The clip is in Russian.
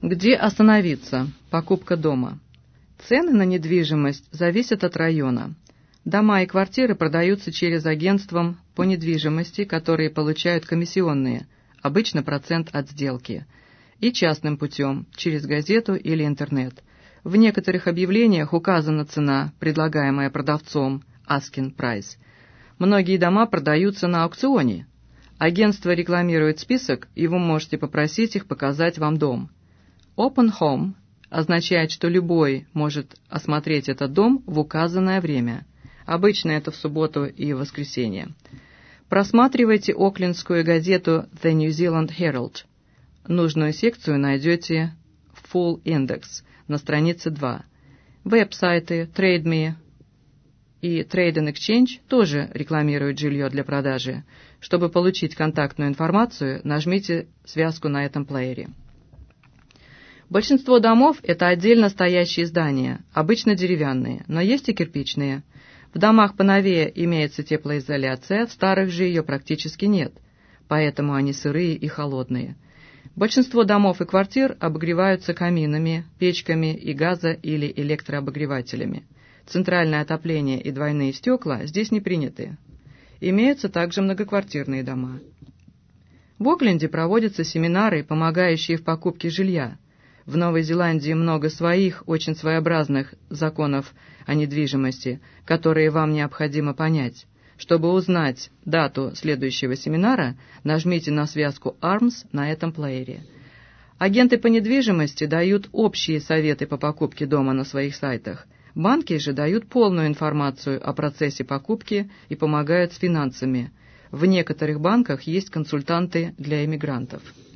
Где остановиться? Покупка дома. Цены на недвижимость зависят от района. Дома и квартиры продаются через агентства по недвижимости, которые получают комиссионные, обычно процент от сделки, и частным путем, через газету или интернет. В некоторых объявлениях указана цена, предлагаемая продавцом, asking price. Многие дома продаются на аукционе. Агентство рекламирует список, и вы можете попросить их показать вам дом. Open Home означает, что любой может осмотреть этот дом в указанное время. Обычно это в субботу и воскресенье. Просматривайте оклендскую газету The New Zealand Herald. Нужную секцию найдете в Full Index на странице 2. Веб-сайты Trade Me и Trade and Exchange тоже рекламируют жилье для продажи. Чтобы получить контактную информацию, нажмите связку на этом плеере. Большинство домов – это отдельно стоящие здания, обычно деревянные, но есть и кирпичные. В домах поновее имеется теплоизоляция, в старых же ее практически нет, поэтому они сырые и холодные. Большинство домов и квартир обогреваются каминами, печками и газо- или электрообогревателями. Центральное отопление и двойные стекла здесь не приняты. Имеются также многоквартирные дома. В Окленде проводятся семинары, помогающие в покупке жилья. В Новой Зеландии много своих, очень своеобразных законов о недвижимости, которые вам необходимо понять. Чтобы узнать дату следующего семинара, нажмите на связку ARMS на этом плеере. Агенты по недвижимости дают общие советы по покупке дома на своих сайтах. Банки же дают полную информацию о процессе покупки и помогают с финансами. В некоторых банках есть консультанты для иммигрантов.